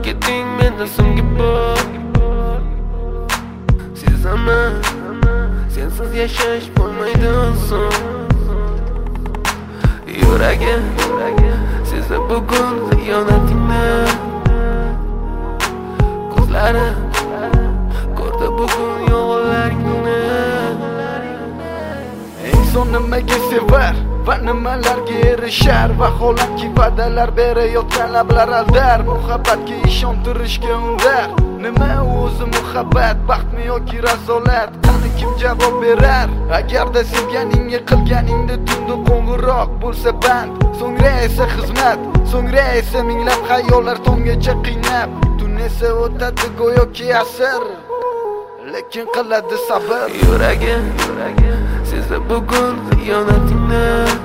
ketding mendan so'nggi bor. Sezaman sensiz yashash bo'lmaydi oson. Yuragim sezdi bugun xiyonatingni. Ko'zlarim ko'rdi bugun yolg'onlaringni. Inson nimaga sevar va nimalarga erishar? Vaholanki va'dalar berayotgan lablar aldar. Muhabbatga ishontirishga undar. Nima o'zi muhabbat, baxtmi yoki razolat? Qani kim javob berar? Agarda sevganingga qilganingda tunda qo'ng'iroq bo'lsa band, so'ngra esa xizmat, so'ngra esa minglab xayollar tonggacha qiynab, tun esa o'tadi go'yoki asr, lekin qiladi sabr. Yuragim sezdi bugun xiyonatingni.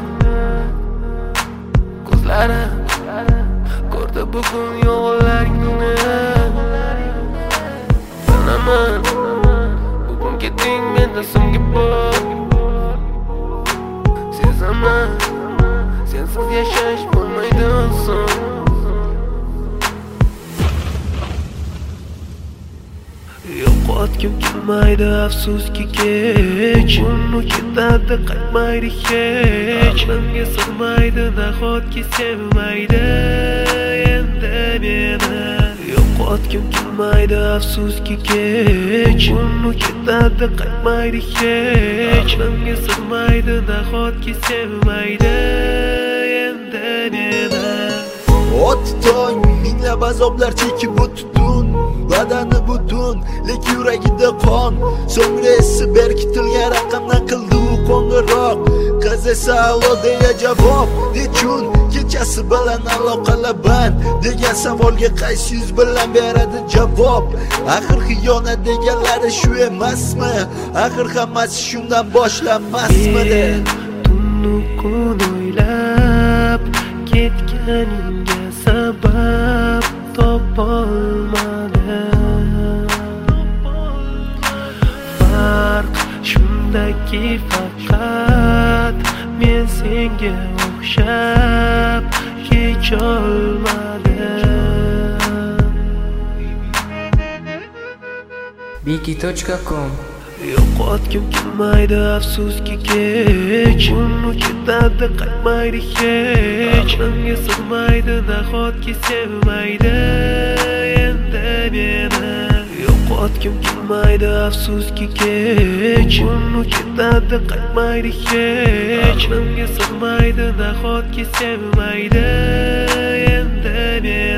Ko'zlarim ko'rdi bugun yolg'onlaringni. Bilaman bugun ketding mendan so'nggi bor. Sezaman sensiz yashash bo'lmaydi oson. Yo'qotgim kelmaydi afsuski kech. Uni ketadi qaytmaydi hech. Aqlimga sig'maydi nahotki sevmaydi endi meni. Yo'qotgim kelmaydi afsuski kech. Uni ketadi qaytmaydi hech. Aqlimga sig'maydi nahotki sevmaydi endi meni. Ot tong minglab azoblar chekib o'tdun, badani butun, lek yuragida qon. So'ngra esi berkitilgan raqamdan qildi u qo'ng'iroq. Qiz esa alo deya javob. Nechun kechasi bilan aloqalar band degan savolga qaysi yuz bilan beradi javob? Axir xiyonat deganlari shu emasmi? Axir hammasi shundan boshlanmasmidi? Tunni kun o'ylab ketganingga sabab topolmadim. Farq shundaki faqat men senga o'xshab kecholmadim. Biki.com Yo'qotgim kelmaydi afsuski kech. Uni ketadi qaytmaydi hech. Aqlimga sig'maydi nahotki sevmaydi endi meni. Yo'qotgim kelmaydi afsuski kech. Uni ketadi qaytmaydi hech. Aqlimga sig'maydi nahotki sevmaydi endi meni.